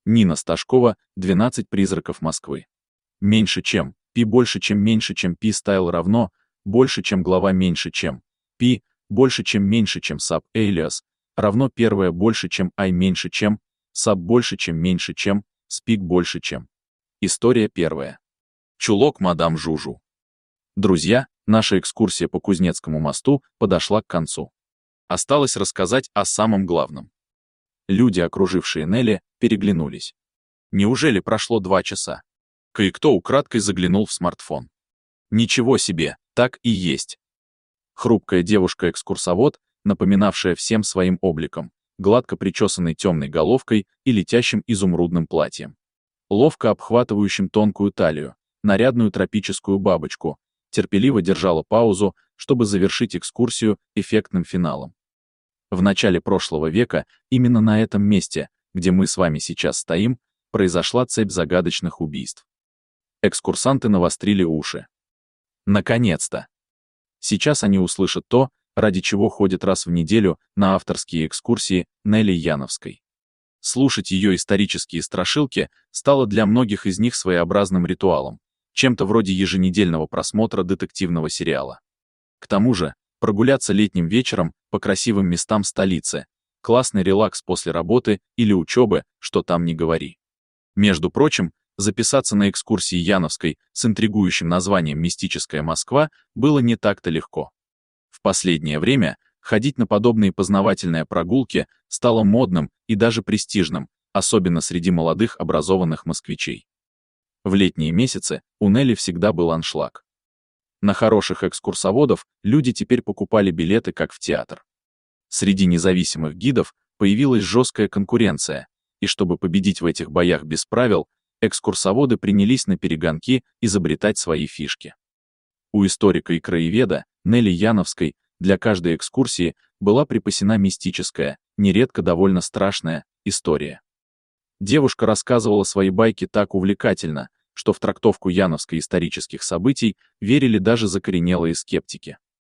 Нина Сташкова, 12 призраков Москвы. Меньше чем, пи больше чем меньше чем пи стайл равно, больше чем глава меньше чем, пи, больше чем меньше чем саб alias, равно первое больше чем I меньше чем, саб больше чем меньше чем, спик больше чем. История первая. Чулок мадам Жужу. Друзья, наша экскурсия по Кузнецкому мосту подошла к концу. Осталось рассказать о самом главном. Люди, окружившие Нелли, переглянулись. Неужели прошло 2 часа? Кое-кто украдкой заглянул в смартфон. Ничего себе, так и есть. Хрупкая девушка-экскурсовод, напоминавшая всем своим обликом, гладко причесанной темной головкой и летящим изумрудным платьем. Ловко обхватывающим тонкую талию, нарядную тропическую бабочку, терпеливо держала паузу, чтобы завершить экскурсию эффектным финалом. В начале прошлого века, именно на этом месте, где мы с вами сейчас стоим, произошла цепь загадочных убийств. Экскурсанты навострили уши. Наконец-то! Сейчас они услышат то, ради чего ходят раз в неделю на авторские экскурсии Нелли Яновской. Слушать ее исторические страшилки стало для многих из них своеобразным ритуалом, чем-то вроде еженедельного просмотра детективного сериала. К тому же, прогуляться летним вечером по красивым местам столицы, классный релакс после работы или учебы, что там ни говори. Между прочим, записаться на экскурсии Яновской с интригующим названием «Мистическая Москва» было не так-то легко. В последнее время ходить на подобные познавательные прогулки стало модным и даже престижным, особенно среди молодых образованных москвичей. В летние месяцы у Нелли всегда был аншлаг. На хороших экскурсоводов люди теперь покупали билеты как в театр. Среди независимых гидов появилась жесткая конкуренция, и чтобы победить в этих боях без правил, экскурсоводы принялись на перегонки изобретать свои фишки. У историка и краеведа Нелли Яновской для каждой экскурсии была припасена мистическая, нередко довольно страшная, история. Девушка рассказывала свои байки так увлекательно, что в трактовку Яновской исторических событий верили даже закоренелые скептики.